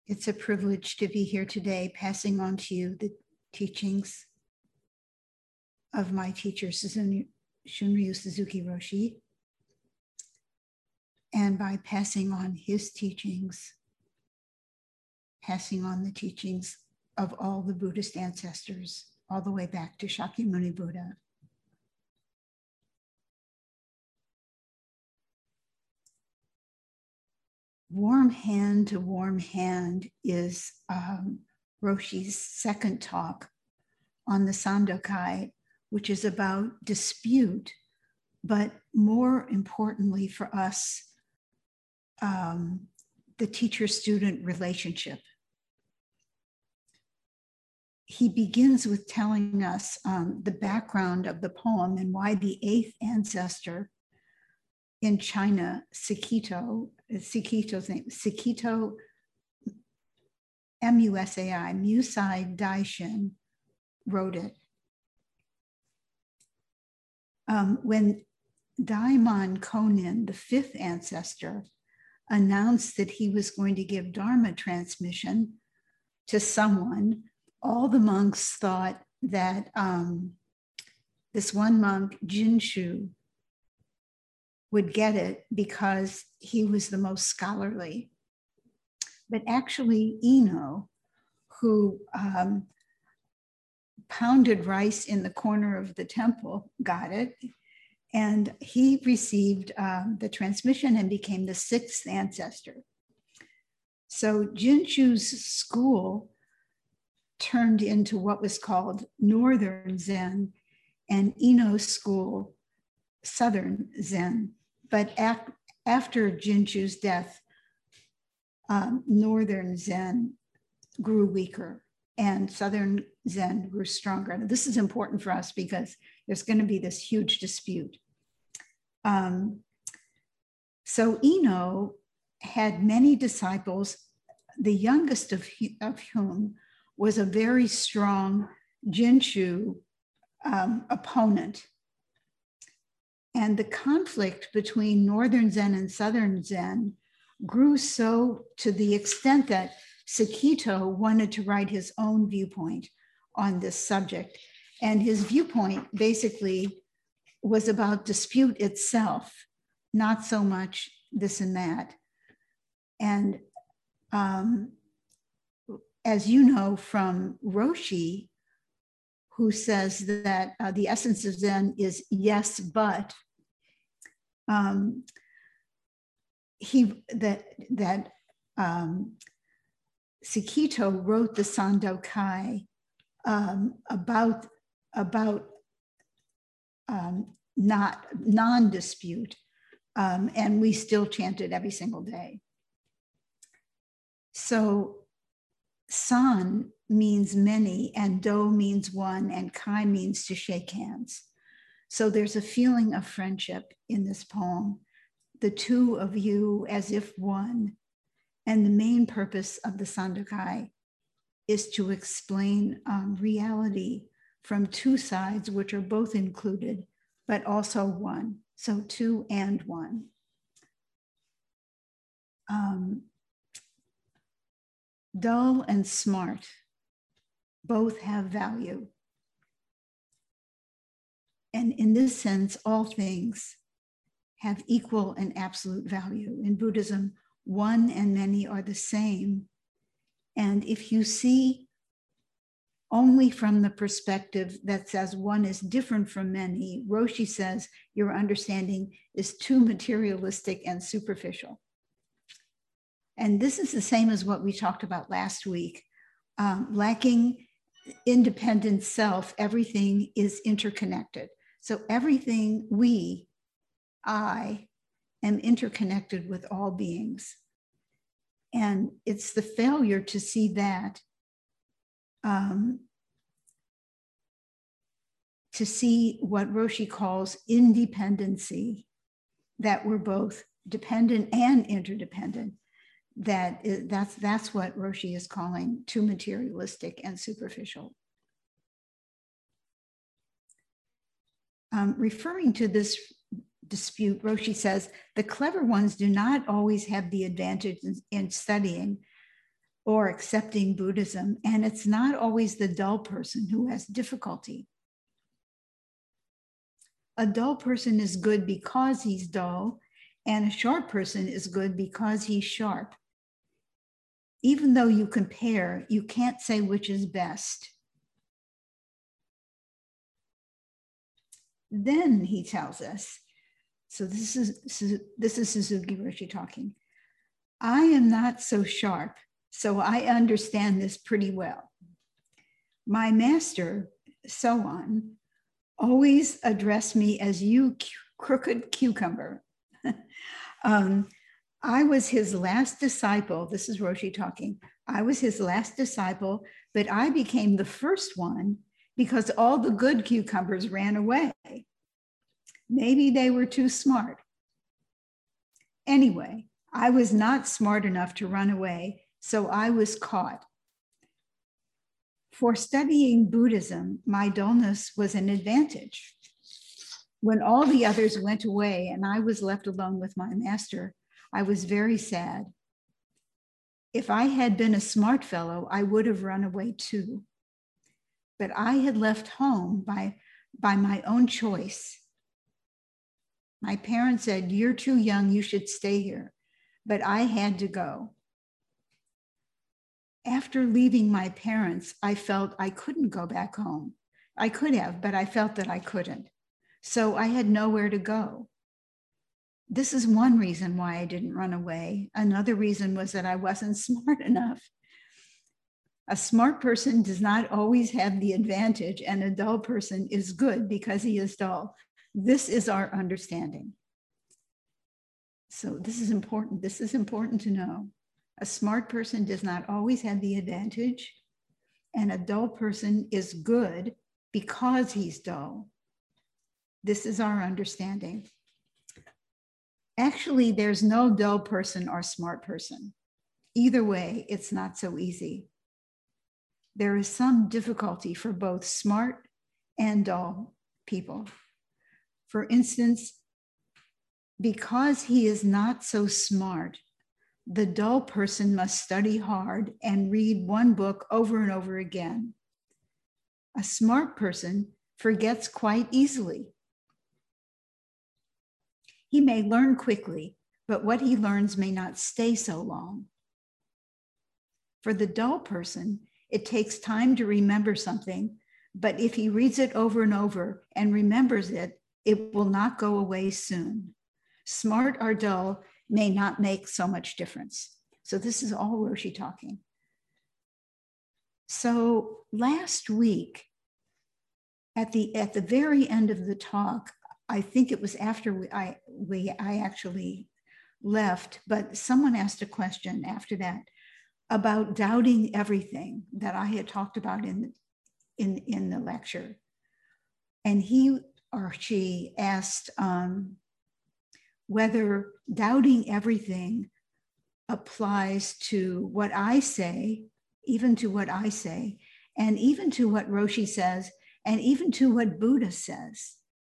It's a privilege to be here today, passing on to you the teachings of my teacher, Shunryu Suzuki Roshi. And by passing on his teachings, passing on the teachings of all the Buddhist ancestors, all the way back to Shakyamuni Buddha. Warm Hand to Warm Hand is Roshi's second talk on the Sandokai, which is about dispute, but more importantly for us, the teacher-student relationship. He begins with telling us the background of the poem and why the eighth ancestor in China, Sikito's name, Sikito Musai, Musai Daishin, wrote it. When Daimon Konin, the fifth ancestor, announced that he was going to give Dharma transmission to someone, all the monks thought that this one monk, Jinshu, would get it because he was the most scholarly. But actually, Ino, who pounded rice in the corner of the temple, got it. And he received the transmission and became the sixth ancestor. So Jinshu's school turned into what was called Northern Zen, and Ino's school, Southern Zen. But after Jinshu's death, Northern Zen grew weaker and Southern Zen grew stronger. And this is important for us because there's going to be this huge dispute. So Ino had many disciples, the youngest of whom was a very strong Jinshu opponent. And the conflict between Northern Zen and Southern Zen grew so to the extent that Sikito wanted to write his own viewpoint on this subject. And his viewpoint basically was about dispute itself, not so much this and that. And as you know from Roshi, who says that the essence of Zen is yes, but Sikito wrote the Sandokai about not non-dispute, and we still chant it every single day. So san means many, and do means one, and kai means to shake hands. So there's a feeling of friendship in this poem, the two of you as if one. And the main purpose of the Sandokai is to explain reality from two sides, which are both included, but also one. So two and one. Dull and smart both have value. And in this sense, all things have equal and absolute value. In Buddhism, one and many are the same. And if you see only from the perspective that says one is different from many, Roshi says your understanding is too materialistic and superficial. And this is the same as what we talked about last week. Lacking independent self, everything is interconnected. So everything I am interconnected with all beings. And it's the failure to see that, to see what Roshi calls independency, that we're both dependent and interdependent. That's what Roshi is calling too materialistic and superficial. Referring to this dispute, Roshi says, the clever ones do not always have the advantage in studying, or accepting Buddhism. And it's not always the dull person who has difficulty. A dull person is good because he's dull, and a sharp person is good because he's sharp. Even though you compare, you can't say which is best. Then he tells us, so this is Suzuki Roshi talking. I am not so sharp, so I understand this pretty well. My master, Soan, always addressed me as you crooked cucumber. I was his last disciple. This is Roshi talking. I was his last disciple, but I became the first one because all the good cucumbers ran away. Maybe they were too smart. Anyway, I was not smart enough to run away, so I was caught. For studying Buddhism, my dullness was an advantage. When all the others went away and I was left alone with my master, I was very sad. If I had been a smart fellow, I would have run away too. But I had left home by my own choice. My parents said, "You're too young, you should stay here." But I had to go. After leaving my parents, I felt I couldn't go back home. I could have, but I felt that I couldn't. So I had nowhere to go. This is one reason why I didn't run away. Another reason was that I wasn't smart enough. A smart person does not always have the advantage, and a dull person is good because he is dull. This is our understanding. So this is important. This is important to know. A smart person does not always have the advantage, and a dull person is good because he's dull. This is our understanding. Actually, there's no dull person or smart person. Either way, it's not so easy. There is some difficulty for both smart and dull people. For instance, because he is not so smart, the dull person must study hard and read one book over and over again. A smart person forgets quite easily. He may learn quickly, but what he learns may not stay so long. For the dull person, it takes time to remember something, but if he reads it over and over and remembers it, it will not go away soon. Smart or dull may not make so much difference. So this is all Roshi talking. So last week, at the very end of the talk, I think it was after I actually left, but someone asked a question after that about doubting everything that I had talked about in the lecture. And he or she asked whether doubting everything applies to what I say, even to what I say, and even to what Roshi says, and even to what Buddha says.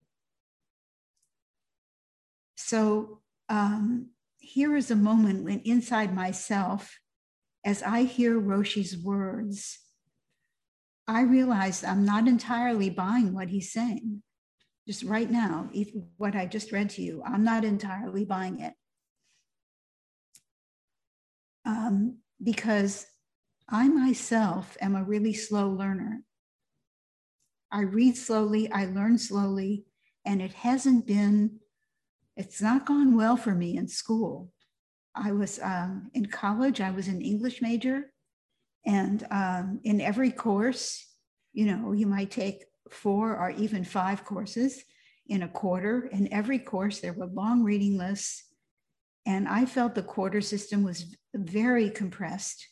So here is a moment when inside myself, as I hear Roshi's words, I realize I'm not entirely buying what he's saying. Just right now, what I just read to you, I'm not entirely buying it. Because I myself am a really slow learner. I read slowly, I learn slowly, and it's not gone well for me in school. I was in college, I was an English major, and in every course, you might take 4 or even 5 courses in a quarter. In every course, there were long reading lists, and I felt the quarter system was very compressed.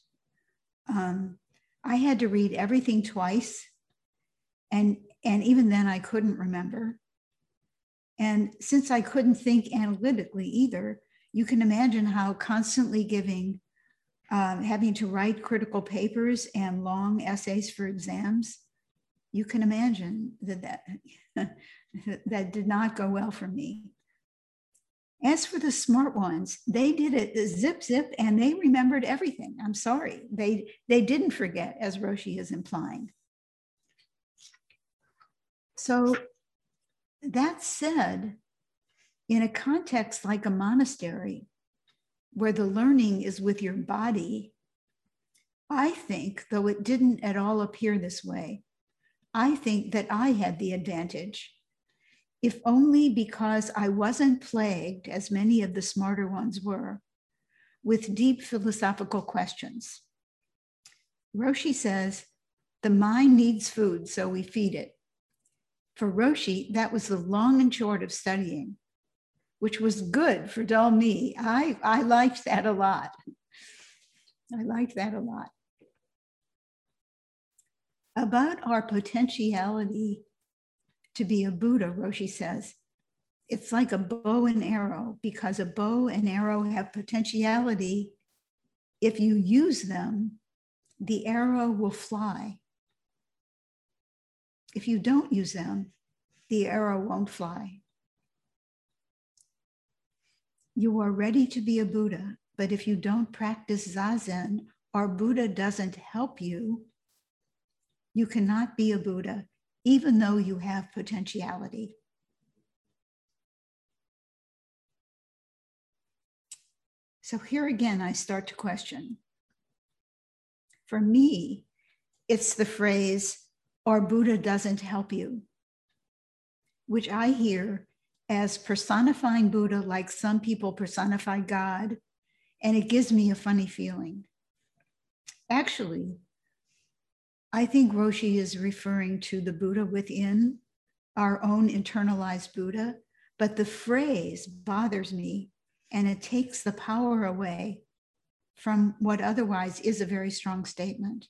I had to read everything twice, and even then I couldn't remember. And since I couldn't think analytically either, you can imagine how constantly having to write critical papers and long essays for exams, you can imagine that did not go well for me. As for the smart ones, they did it zip, zip, and they remembered everything. I'm sorry. They didn't forget, as Roshi is implying. So that said, in a context like a monastery, where the learning is with your body, I think, though it didn't at all appear this way, I think that I had the advantage, if only because I wasn't plagued, as many of the smarter ones were, with deep philosophical questions. Roshi says, the mind needs food, so we feed it. For Roshi, that was the long and short of studying, which was good for dull me. I liked that a lot. I liked that a lot. About our potentiality to be a Buddha, Roshi says, it's like a bow and arrow, because a bow and arrow have potentiality. If you use them, the arrow will fly. If you don't use them, the arrow won't fly. You are ready to be a Buddha, but if you don't practice Zazen, or Buddha doesn't help you, you cannot be a Buddha, even though you have potentiality. So here again, I start to question. For me, it's the phrase, or Buddha doesn't help you, which I hear as personifying Buddha like some people personify God, and it gives me a funny feeling. Actually, I think Roshi is referring to the Buddha within, our own internalized Buddha, but the phrase bothers me, and it takes the power away from what otherwise is a very strong statement.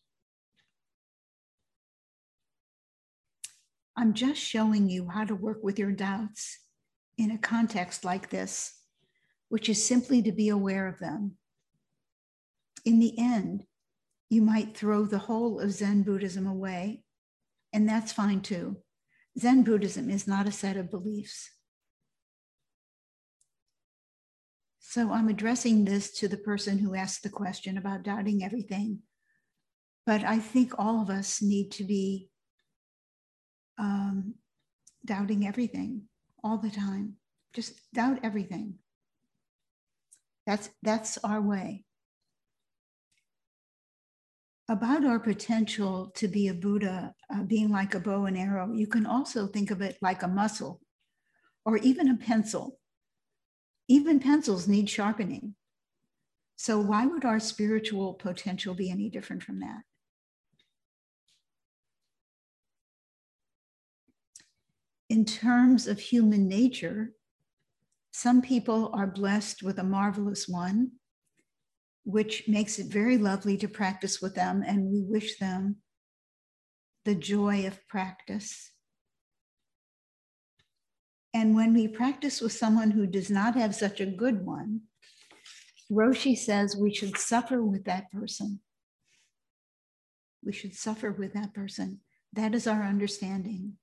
I'm just showing you how to work with your doubts in a context like this, which is simply to be aware of them. In the end, you might throw the whole of Zen Buddhism away, and that's fine too. Zen Buddhism is not a set of beliefs. So I'm addressing this to the person who asked the question about doubting everything. But I think all of us need to be doubting everything all the time. Just doubt everything. That's our way. About our potential to be a Buddha, being like a bow and arrow, you can also think of it like a muscle or even a pencil. Even pencils need sharpening. So why would our spiritual potential be any different from that? In terms of human nature, some people are blessed with a marvelous one, which makes it very lovely to practice with them, and we wish them the joy of practice. And when we practice with someone who does not have such a good one, Roshi says we should suffer with that person. We should suffer with that person. That is our understanding.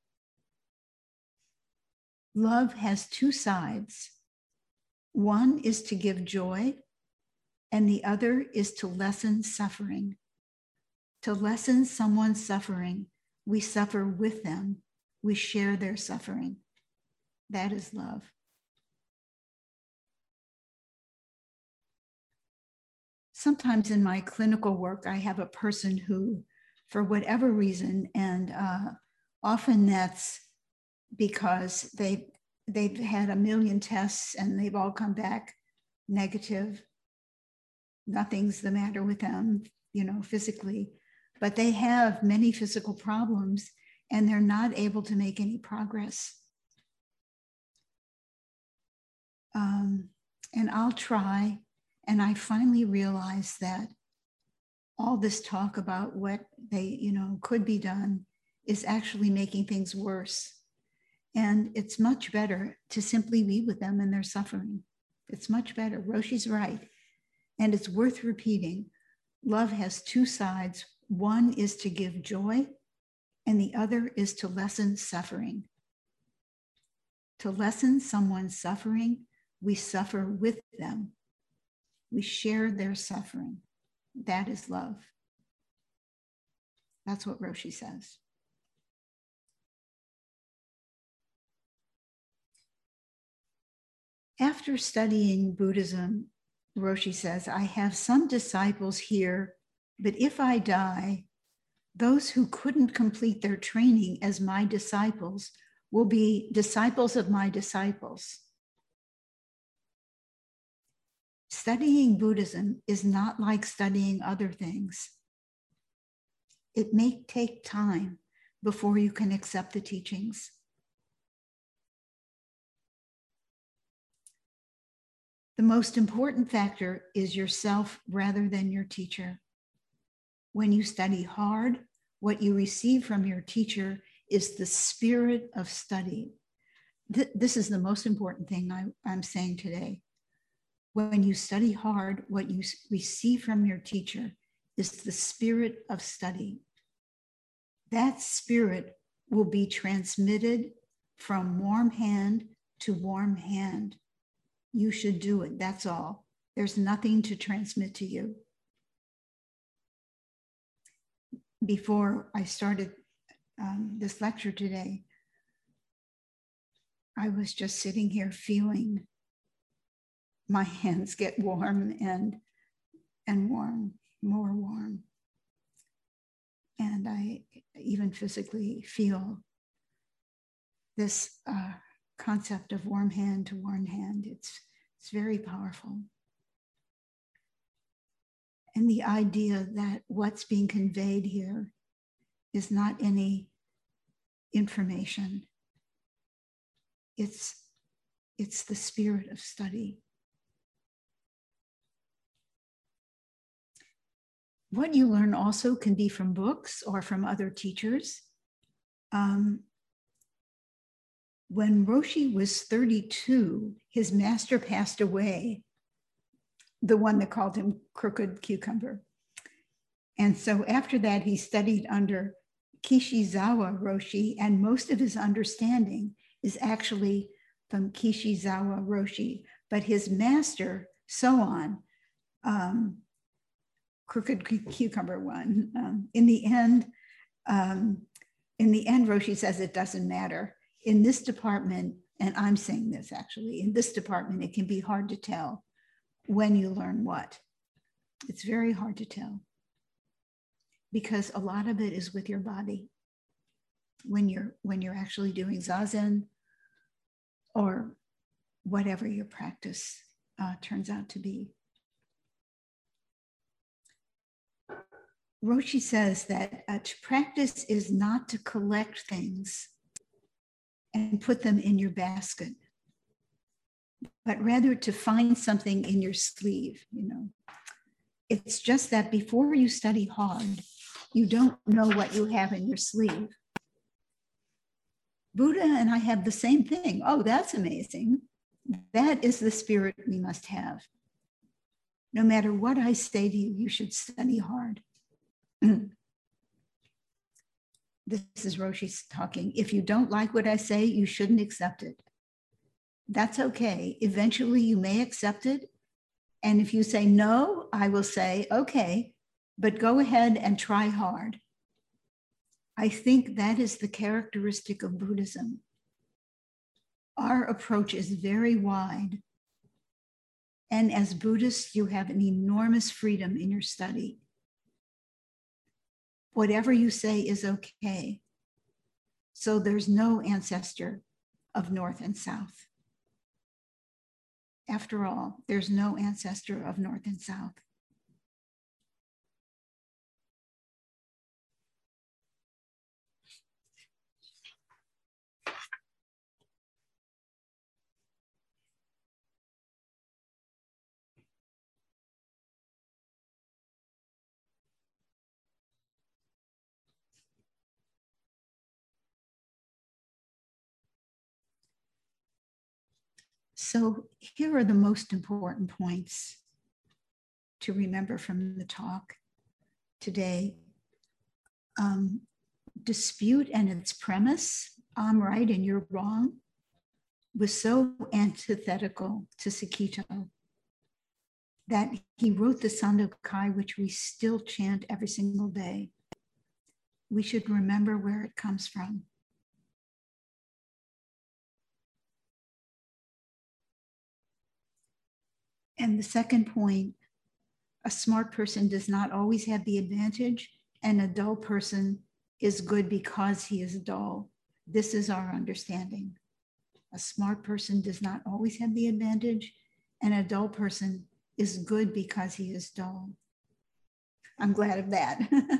Love has two sides. One is to give joy, and the other is to lessen suffering. To lessen someone's suffering, we suffer with them. We share their suffering. That is love. Sometimes in my clinical work, I have a person who, for whatever reason, and often that's because they've had a million tests and they've all come back negative. Nothing's the matter with them, physically, but they have many physical problems and they're not able to make any progress. And I'll try, and I finally realized that all this talk about what they, could be done is actually making things worse. And it's much better to simply be with them in their suffering. It's much better. Roshi's right. And it's worth repeating. Love has two sides. One is to give joy, and the other is to lessen suffering. To lessen someone's suffering, we suffer with them. We share their suffering. That is love. That's what Roshi says. After studying Buddhism, Roshi says, I have some disciples here, but if I die, those who couldn't complete their training as my disciples will be disciples of my disciples. Studying Buddhism is not like studying other things. It may take time before you can accept the teachings. The most important factor is yourself rather than your teacher. When you study hard, what you receive from your teacher is the spirit of study. This is the most important thing I'm saying today. When you study hard, what you receive from your teacher is the spirit of study. That spirit will be transmitted from warm hand to warm hand. You should do it, that's all. There's nothing to transmit to you. Before I started this lecture today, I was just sitting here feeling my hands get warm and warm, more warm. And I even physically feel this concept of warm hand to warm hand. It's very powerful. And the idea that what's being conveyed here is not any information. It's the spirit of study. What you learn also can be from books or from other teachers. When Roshi was 32, his master passed away, the one that called him Crooked Cucumber. And so after that, he studied under Kishizawa Roshi, and most of his understanding is actually from Kishizawa Roshi. But his master, Soan, Crooked Cucumber one, in the end, Roshi says it doesn't matter. In this department, and I'm saying this actually, in this department, it can be hard to tell when you learn what. It's very hard to tell because a lot of it is with your body. When you're actually doing Zazen or whatever your practice turns out to be. Roshi says that to practice is not to collect things and put them in your basket, but rather to find something in your sleeve, It's just that before you study hard, you don't know what you have in your sleeve. Buddha and I have the same thing. Oh, that's amazing. That is the spirit we must have. No matter what I say to you, you should study hard. This is Roshi talking. If you don't like what I say, you shouldn't accept it. That's okay. Eventually you may accept it. And if you say no, I will say, okay, but go ahead and try hard. I think that is the characteristic of Buddhism. Our approach is very wide. And as Buddhists, you have an enormous freedom in your study. Whatever you say is okay. So there's no ancestor of North and South. After all, there's no ancestor of North and South. So here are the most important points to remember from the talk today. Dispute and its premise, I'm right and you're wrong. was so antithetical to Sakito that he wrote the Sandokai, which we still chant every single day. We should remember where it comes from. And the second point, a smart person does not always have the advantage, and a dull person is good because he is dull. This is our understanding. A smart person does not always have the advantage, and a dull person is good because he is dull. I'm glad of that.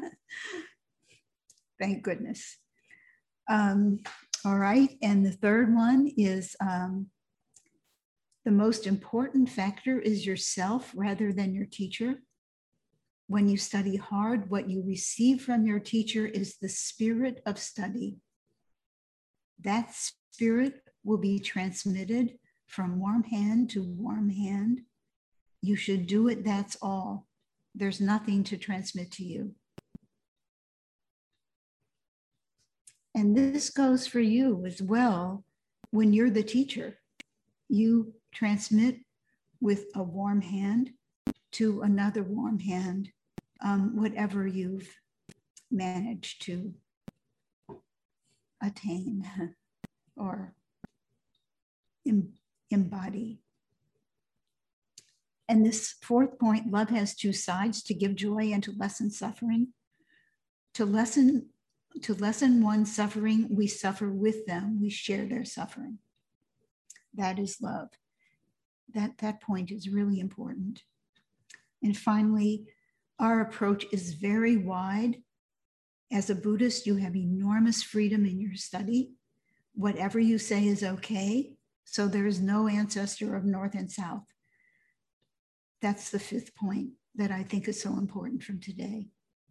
Thank goodness. All right, and the third one is the most important factor is yourself rather than your teacher. When you study hard, what you receive from your teacher is the spirit of study. That spirit will be transmitted from warm hand to warm hand. You should do it, that's all. There's nothing to transmit to you. And this goes for you as well. When you're the teacher, you transmit with a warm hand to another warm hand, whatever you've managed to attain or embody. And this fourth point, love has two sides: to give joy and to lessen suffering. To lessen one's suffering, we suffer with them, we share their suffering. That is love. That point is really important. And finally, our approach is very wide. As a Buddhist, you have enormous freedom in your study. Whatever you say is okay. So there is no ancestor of North and South. That's the fifth point that I think is so important from today.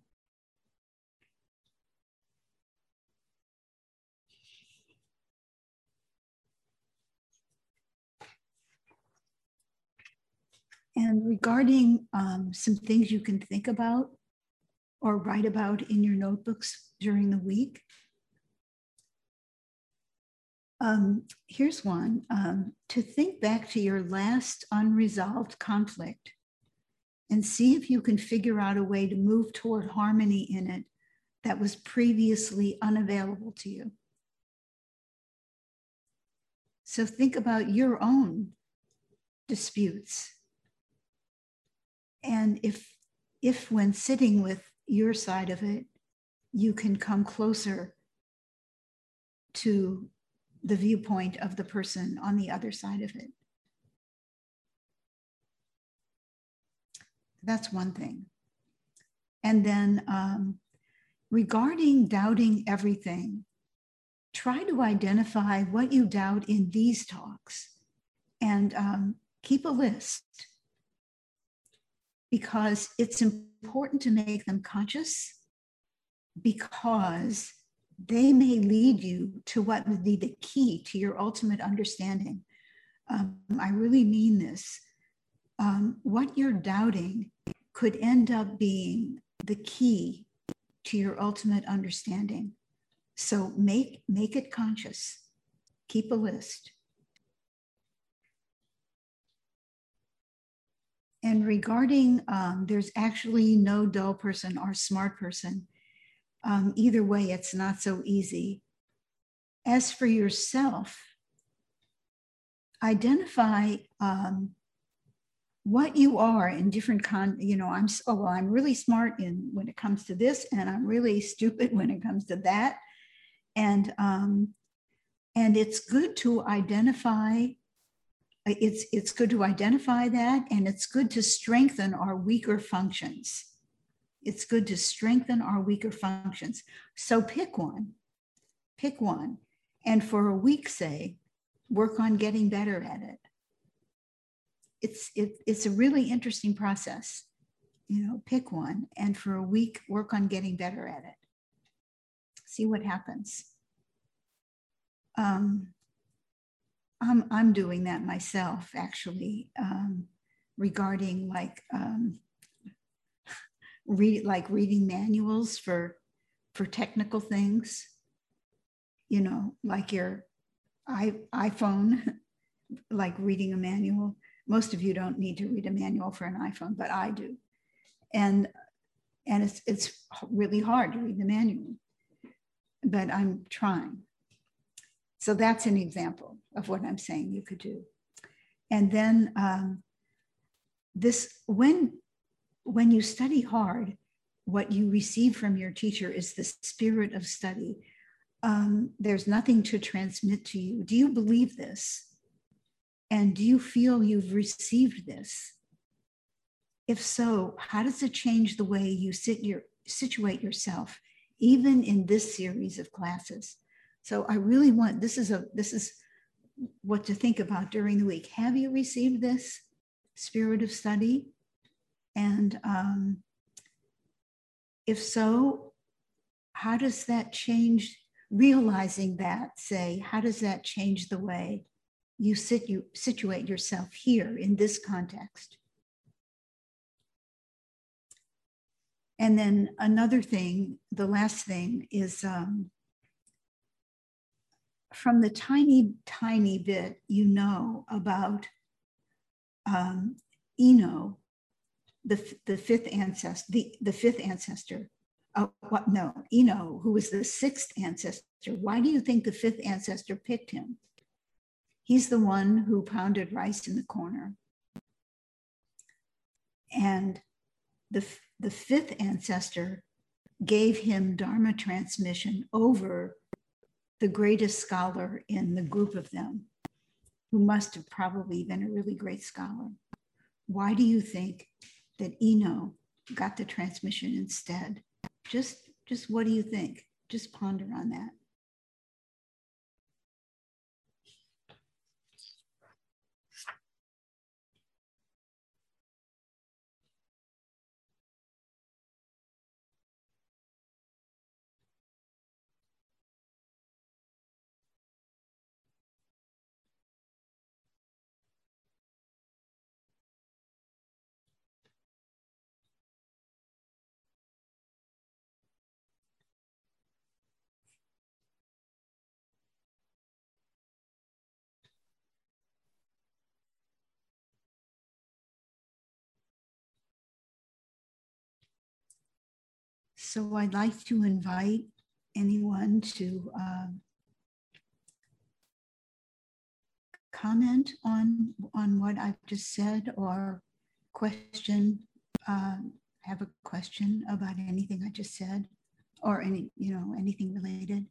And regarding some things you can think about or write about in your notebooks during the week. Here's one, to think back to your last unresolved conflict and see if you can figure out a way to move toward harmony in it that was previously unavailable to you. So think about your own disputes. And if when sitting with your side of it, you can come closer to the viewpoint of the person on the other side of it. That's one thing. And then regarding doubting everything, try to identify what you doubt in these talks and keep a list, because it's important to make them conscious, because they may lead you to what would be the key to your ultimate understanding. I really mean this. What you're doubting could end up being the key to your ultimate understanding. So make it conscious. Keep a list. And regarding, there's actually no dull person or smart person. Either way, it's not so easy. As for yourself, identify what you are in different I'm really smart when it comes to this, and I'm really stupid when it comes to that. And it's good to identify. It's good to identify that, and it's good to strengthen our weaker functions. It's good to strengthen our weaker functions. So pick one, and for a week, say, work on getting better at it. It's a really interesting process. Pick one, and for a week, work on getting better at it. See what happens. I'm doing that myself, actually, regarding reading manuals for technical things, like iPhone, like reading a manual. Most of you don't need to read a manual for an iPhone, but I do. And it's really hard to read the manual, but I'm trying. So that's an example of what I'm saying you could do. And then when you study hard, what you receive from your teacher is the spirit of study. There's nothing to transmit to you. Do you believe this? And do you feel you've received this? If so, how does it change the way you situate yourself, even in this series of classes? So I really want, this is what to think about during the week. Have you received this spirit of study? And if so, how does that change, realizing that, say, how does that change the way you situate yourself here in this context? And then another thing, the last thing is from the tiny bit you know about Eno, the fifth ancestor. Eno, who was the sixth ancestor. Why do you think the fifth ancestor picked him? He's the one who pounded rice in the corner. And the fifth ancestor gave him Dharma transmission over the greatest scholar in the group of them, who must have probably been a really great scholar. Why do you think that Eno got the transmission instead? Just what do you think? Just ponder on that. So I'd like to invite anyone to comment on what I've just said, or question, have a question about anything I just said, or anything related.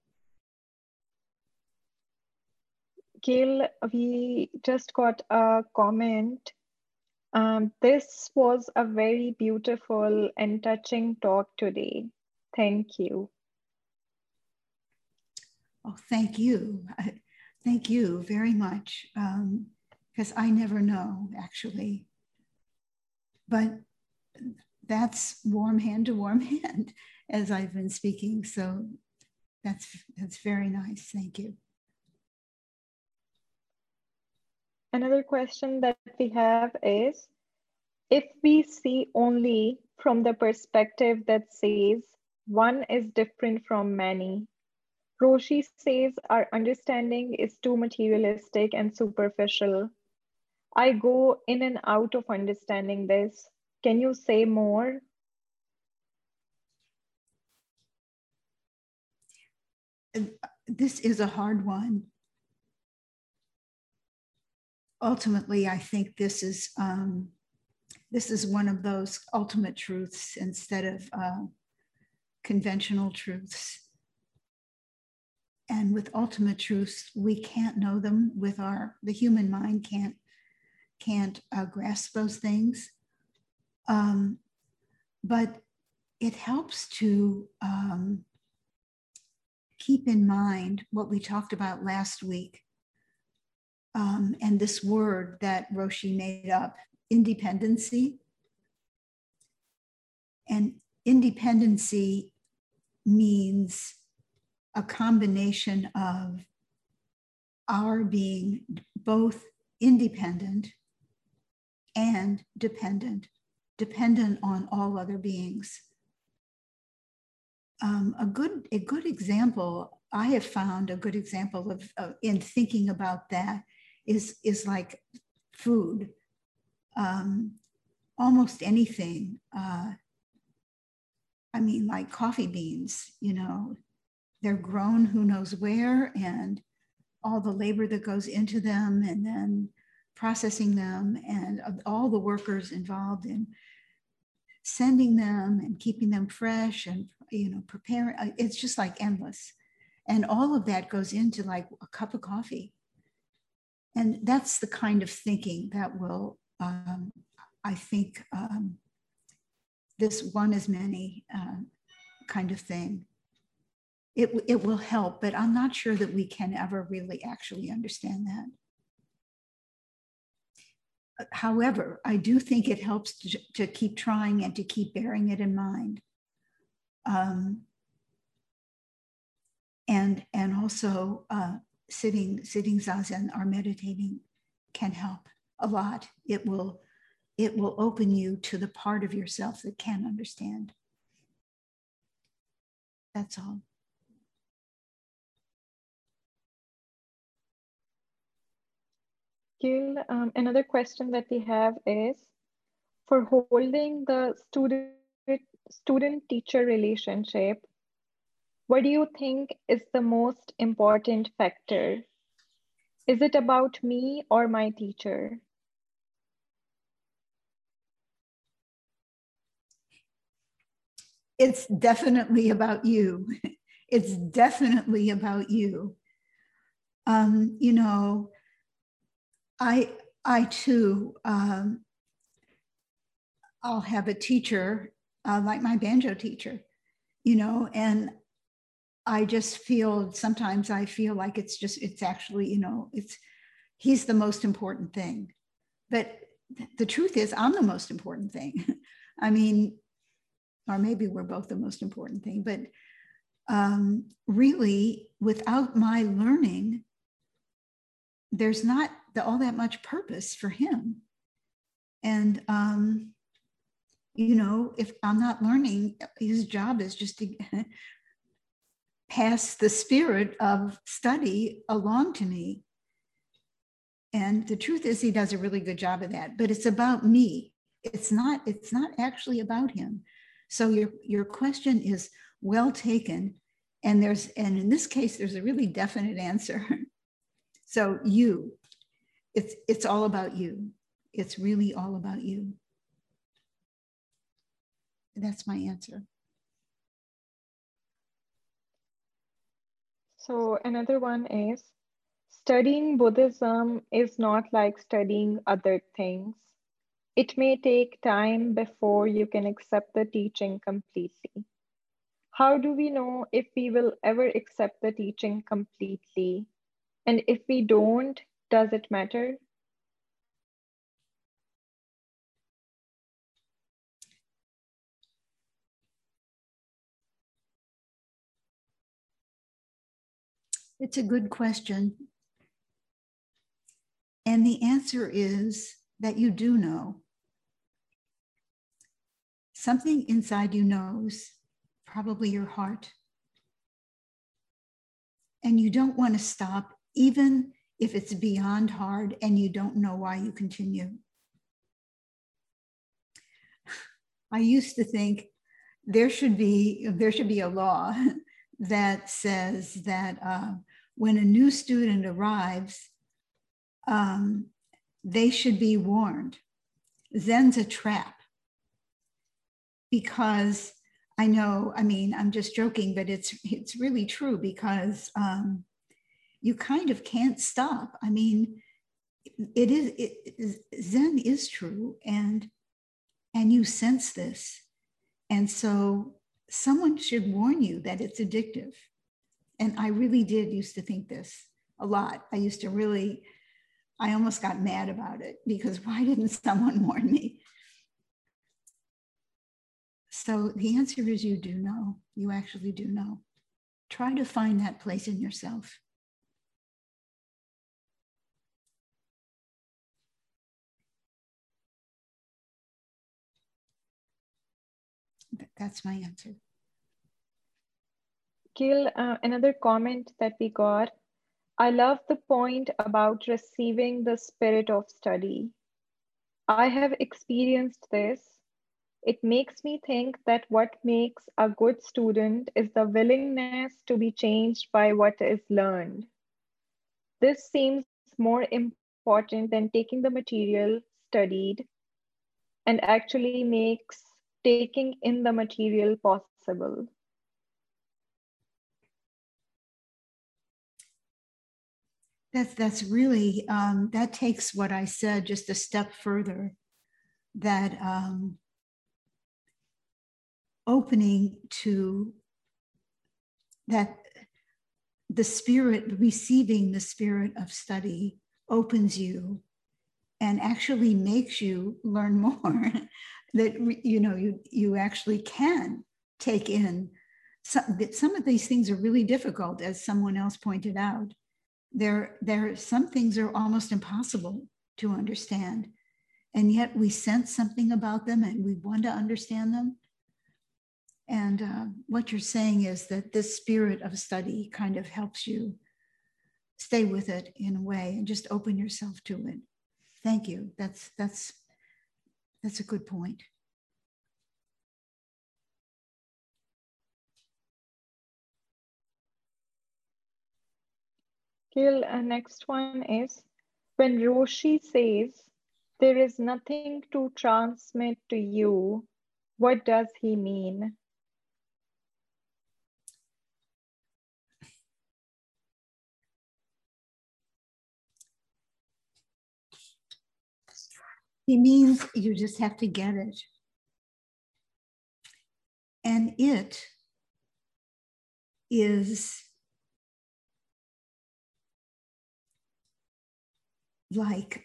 Gail, we just got a comment. This was a very beautiful and touching talk today. Thank you. Oh, thank you. Thank you very much. Because I never know, actually. But that's warm hand to warm hand as I've been speaking. So that's very nice. Thank you. Another question that we have is, if we see only from the perspective that says one is different from many, Roshi says our understanding is too materialistic and superficial. I go in and out of understanding this. Can you say more? This is a hard one. Ultimately, I think this is one of those ultimate truths instead of conventional truths. And with ultimate truths, we can't know them with the human mind can't grasp those things. But it helps to keep in mind what we talked about last week. And this word that Roshi made up, independency. And independency means a combination of our being both independent and dependent on all other beings. A good example I have found a good example in thinking about that is like food. Almost anything. I mean, like coffee beans, you know, they're grown who knows where, and all the labor that goes into them, and then processing them, and all the workers involved in sending them and keeping them fresh, and, you know, preparing. It's just like endless. And all of that goes into like a cup of coffee. And that's the kind of thinking that will, I think, this one is many kind of thing. It will help, but I'm not sure that we can ever really actually understand that. However, I do think it helps to keep trying and to keep bearing it in mind. And also sitting zazen or meditating can help a lot. It will open you to the part of yourself that can understand. That's all. Gil, another question that we have is, for holding the student-teacher relationship, what do you think is the most important factor? Is it about me or my teacher? It's definitely about you. It's definitely about you. You know, I too, I'll have a teacher like my banjo teacher, you know, and I just feel, sometimes I feel like it's actually, you know, he's the most important thing. But the truth is, I'm the most important thing. I mean, or maybe we're both the most important thing, but really, without my learning, there's not all that much purpose for him. And, you know, if I'm not learning, his job is just to pass the spirit of study along to me. And the truth is, he does a really good job of that, but it's about me. It's not actually about him. So your question is well taken. And in this case, there's a really definite answer. So it's all about you. It's really all about you. That's my answer. So another one is, studying Buddhism is not like studying other things. It may take time before you can accept the teaching completely. How do we know if we will ever accept the teaching completely? And if we don't, does it matter? It's a good question. And the answer is that you do know. Something inside you knows, probably your heart. And you don't want to stop, even if it's beyond hard and you don't know why you continue. I used to think there should be a law that says that when a new student arrives, they should be warned. Zen's a trap. Because I know, I mean, I'm just joking, but it's really true, because you kind of can't stop. I mean, Zen is true, and you sense this. And so someone should warn you that it's addictive. And I really did used to think this a lot. I almost got mad about it, because why didn't someone warn me? So the answer is you do know. You actually do know. Try to find that place in yourself. That's my answer. Gil, another comment that we got. I love the point about receiving the spirit of study. I have experienced this. It makes me think that what makes a good student is the willingness to be changed by what is learned. This seems more important than taking the material studied and actually makes taking in the material possible. That's really, that takes what I said just a step further, that opening to that, the spirit, receiving the spirit of study opens you and actually makes you learn more. That, you know, you actually can take in some of these things are really difficult, as someone else pointed out. Some things are almost impossible to understand, and yet we sense something about them and we want to understand them. And what you're saying is that this spirit of study kind of helps you stay with it in a way and just open yourself to it. Thank you. That's a good point. Gil, next one is, when Roshi says, there is nothing to transmit to you, what does he mean? He means you just have to get it. And it is like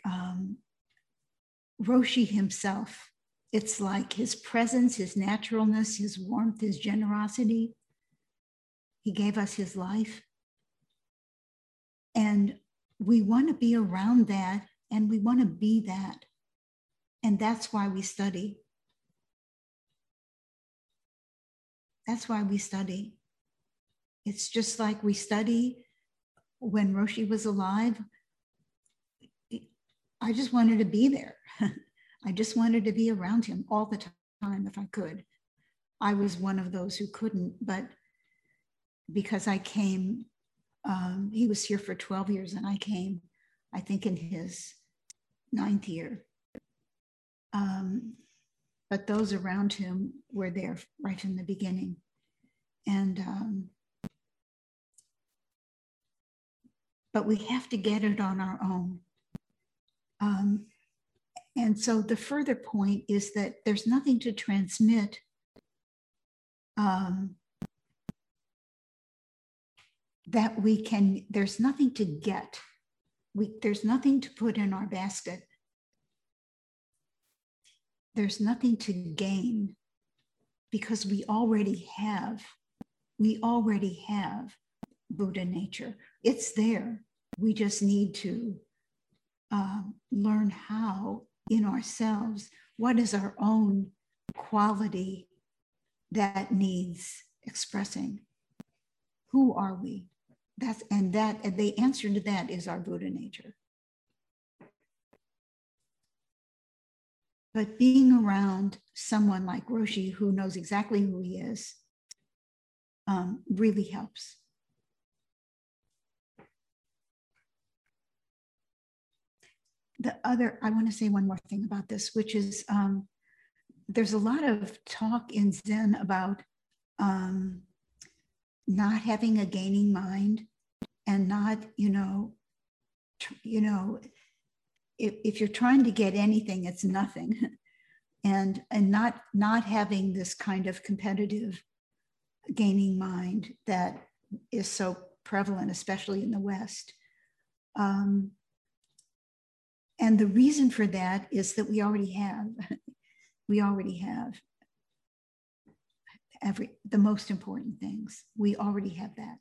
Roshi himself. It's like his presence, his naturalness, his warmth, his generosity. He gave us his life. And we want to be around that, and we want to be that. And that's why we study. That's why we study. It's just like we study when Roshi was alive. I just wanted to be there. I just wanted to be around him all the time if I could. I was one of those who couldn't, but because I came, he was here for 12 years and I came, I think, in his 9th year. But those around him were there right from the beginning. And, but we have to get it on our own. And so the further point is that there's nothing to transmit. That we can, there's nothing to get. There's nothing to put in our basket. There's nothing to gain, because we already have Buddha nature. It's there. We just need to learn how in ourselves, what is our own quality that needs expressing. Who are we? And the answer to that is our Buddha nature. But being around someone like Roshi, who knows exactly who he is, really helps. I want to say one more thing about this, which is there's a lot of talk in Zen about not having a gaining mind, and not, if you're trying to get anything, it's nothing. and not having this kind of competitive gaining mind that is so prevalent, especially in the West. And the reason for that is that we already have the most important things. We already have that.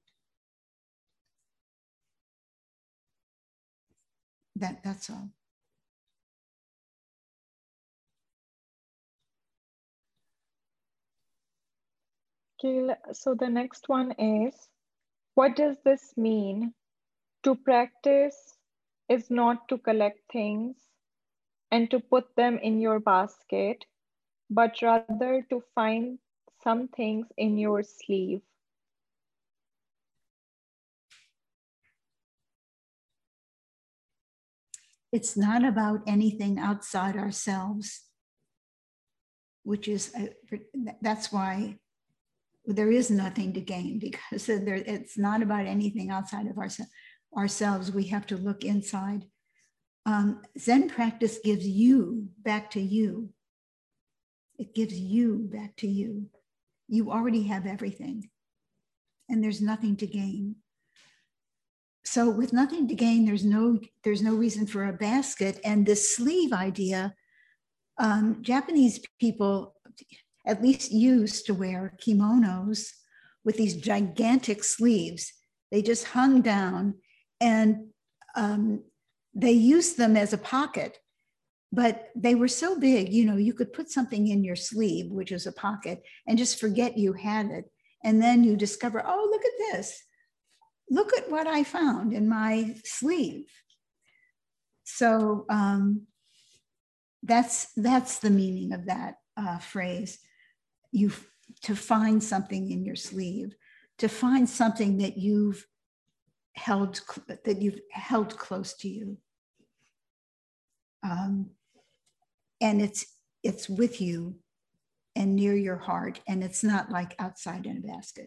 That's all. Okay, so the next one is, what does this mean? To practice is not to collect things and to put them in your basket, but rather to find some things in your sleeve. It's not about anything outside ourselves, which is, that's why there is nothing to gain, because it's not about anything outside of ourselves. We have to look inside. Zen practice gives you back to you. It gives you back to you. You already have everything, and there's nothing to gain. So with nothing to gain, there's no reason for a basket. And this sleeve idea, Japanese people at least used to wear kimonos with these gigantic sleeves. They just hung down, and they used them as a pocket, but they were so big, you know, you could put something in your sleeve, which is a pocket, and just forget you had it. And then you discover, oh, look at this. Look at what I found in my sleeve. So that's the meaning of that phrase. To find something in your sleeve, to find something that you've held close to you, and it's with you and near your heart, and it's not like outside in a basket.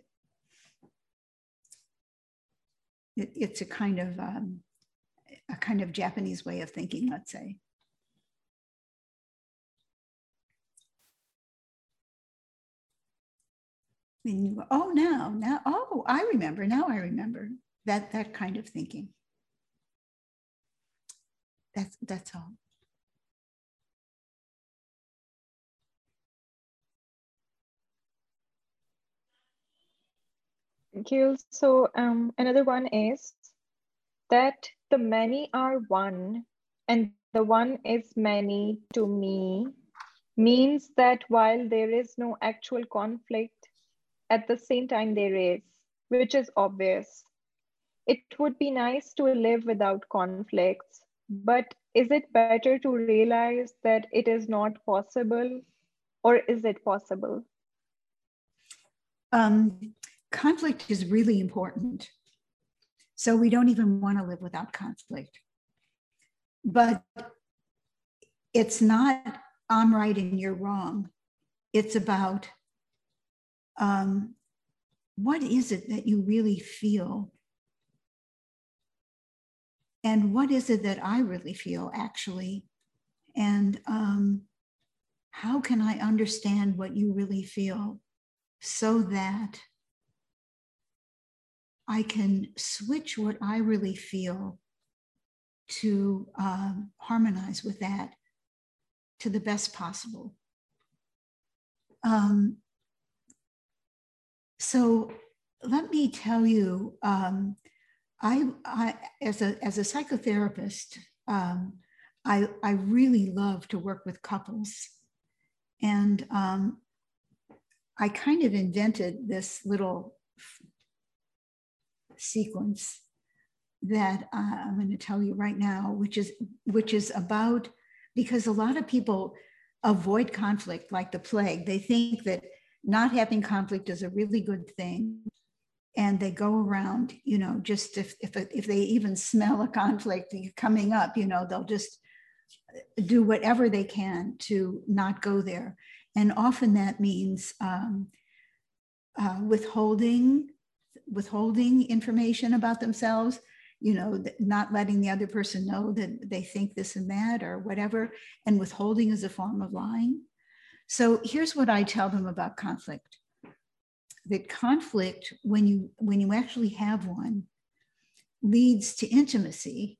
It's a kind of Japanese way of thinking, let's say. And you go, oh, now, oh, I remember. Now I remember that kind of thinking. That's all. Thank you. So another one is that the many are one and the one is many to me means that while there is no actual conflict, at the same time there is, which is obvious. It would be nice to live without conflicts, but is it better to realize that it is not possible, or is it possible? Conflict is really important. So we don't even want to live without conflict. But it's not, I'm right and you're wrong. It's about what is it that you really feel? And what is it that I really feel, actually? And how can I understand what you really feel so that I can switch what I really feel to harmonize with that to the best possible. So let me tell you, I as a psychotherapist, I really love to work with couples, and I kind of invented this little sequence that I'm going to tell you right now, which is about, because a lot of people avoid conflict like the plague. They think that not having conflict is a really good thing, and they go around, you know, just if they even smell a conflict coming up, you know, they'll just do whatever they can to not go there. And often that means withholding information about themselves, you know, not letting the other person know that they think this and that or whatever. And withholding is a form of lying. So here's what I tell them about conflict. That conflict, when you actually have one, leads to intimacy.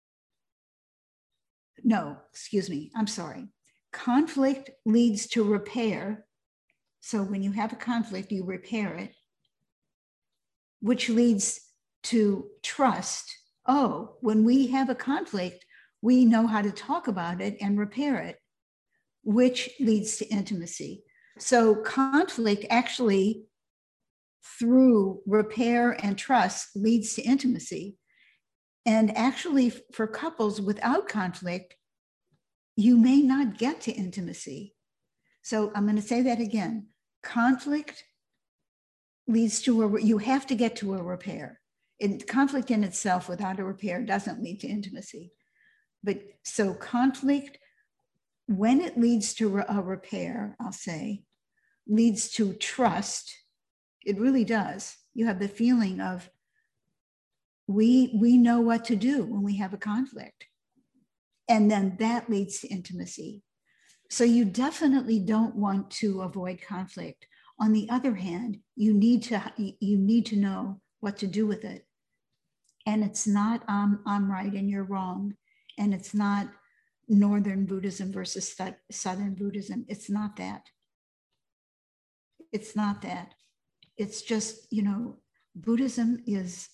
No, excuse me, I'm sorry. Conflict leads to repair. So when you have a conflict, you repair it, which leads to trust. Oh, when we have a conflict, we know how to talk about it and repair it, which leads to intimacy. So conflict actually through repair and trust leads to intimacy. And actually, for couples without conflict, you may not get to intimacy. So I'm going to say that again. Conflict leads to you have to get to a repair. Conflict in itself without a repair doesn't lead to intimacy. But so conflict, when it leads to a repair, I'll say, leads to trust. It really does. You have the feeling of we know what to do when we have a conflict. And then that leads to intimacy. So you definitely don't want to avoid conflict. On the other hand, you need to know what to do with it. And it's not I'm right and you're wrong. And it's not Northern Buddhism versus Southern Buddhism. It's not that. It's not that. It's just, Buddhism is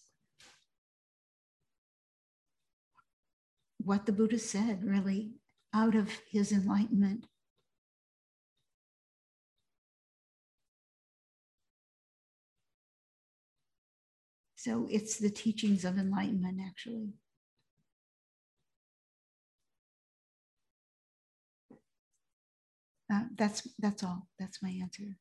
what the Buddha said, really, out of his enlightenment. So it's the teachings of enlightenment, actually. That's all. That's my answer.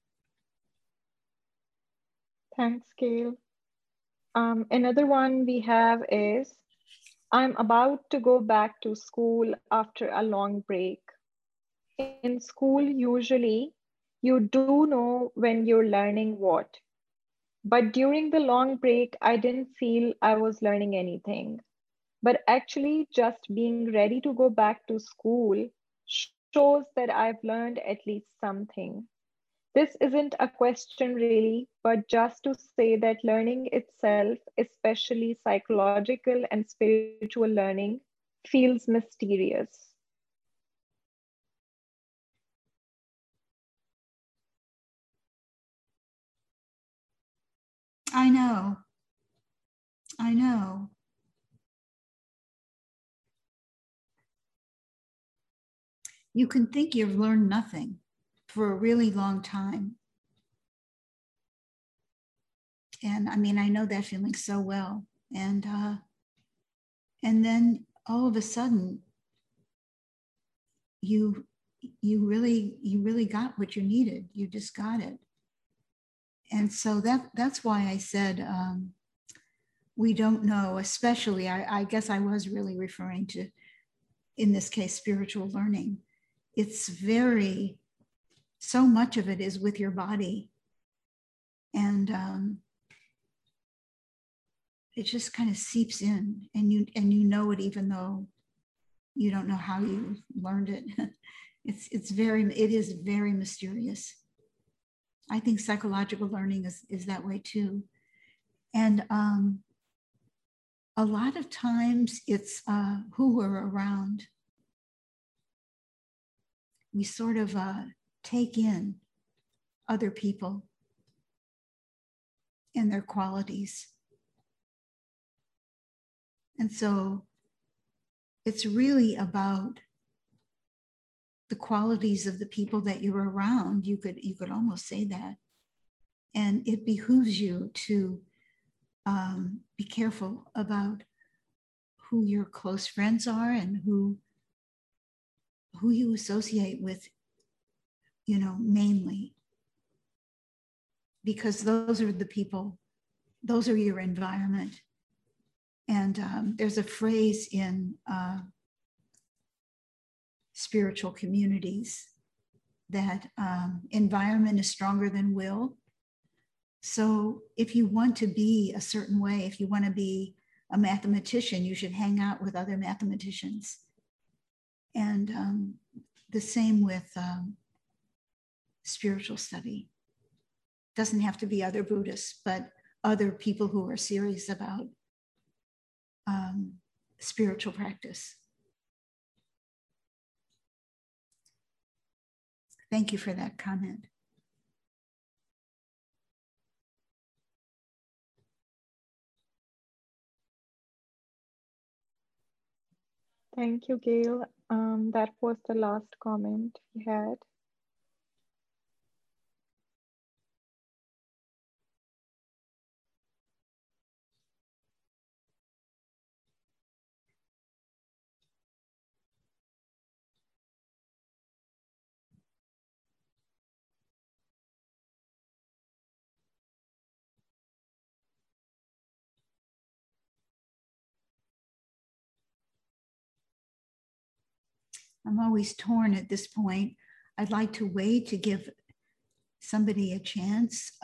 Thanks, Gail. Another one we have is, I'm about to go back to school after a long break. In school, usually, you do know when you're learning what. But during the long break, I didn't feel I was learning anything. But actually, just being ready to go back to school shows that I've learned at least something. This isn't a question really, but just to say that learning itself, especially psychological and spiritual learning, feels mysterious. I know. I know. You can think you've learned nothing for a really long time. And I mean, I know that feeling so well. And then all of a sudden, you really got what you needed. You just got it. And so that's why I said we don't know, especially, I guess I was really referring to, in this case, spiritual learning. It's so much of it is with your body. And it just kind of seeps in, and you know it even though you don't know how you learned it. It is very mysterious. I think psychological learning is that way too. And a lot of times it's who we're around. We sort of take in other people and their qualities. And so it's really about the qualities of the people that you're around. You could almost say that. And it behooves you to be careful about who your close friends are and who you associate with, mainly. Because those are the people, those are your environment. And there's a phrase in spiritual communities that environment is stronger than will. So if you want to be a certain way, if you want to be a mathematician, you should hang out with other mathematicians. And the same with spiritual study. Doesn't have to be other Buddhists, but other people who are serious about spiritual practice. Thank you for that comment. Thank you, Gail. That was the last comment we had. I'm always torn at this point. I'd like to wait to give somebody a chance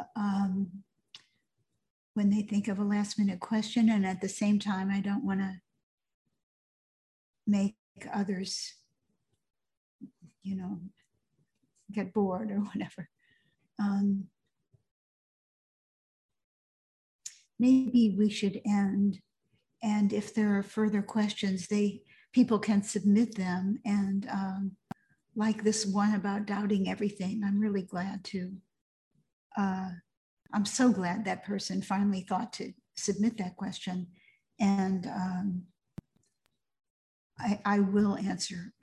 when they think of a last minute question. And at the same time, I don't want to make others, you know, get bored or whatever. Maybe we should end. And if there are further questions, people can submit them. And like this one about doubting everything, I'm really glad to, I'm so glad that person finally thought to submit that question. And I will answer